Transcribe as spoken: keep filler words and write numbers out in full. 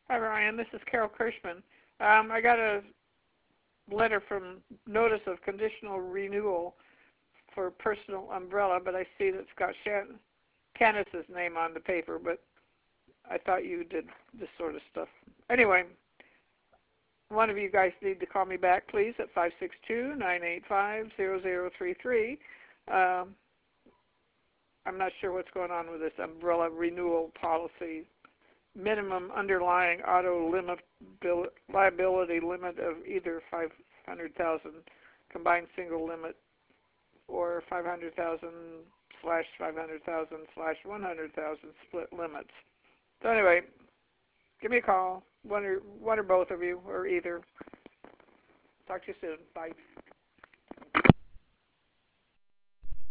Hi, Ryan. This is Carol Kirschman. Um, I got a letter from Notice of Conditional Renewal for Personal Umbrella, but I see that it's got Shan- Candace's name on the paper, but I thought you did this sort of stuff. Anyway, one of you guys need to call me back, please, at five six two, nine eight five, zero zero three three. Um, I'm not sure what's going on with this umbrella renewal policy. Minimum underlying auto limit liability limit of either five hundred thousand combined single limit or five hundred thousand slash five hundred thousand slash one hundred thousand split limits. So anyway, give me a call, one or one or both of you, or either. Talk to you soon. Bye.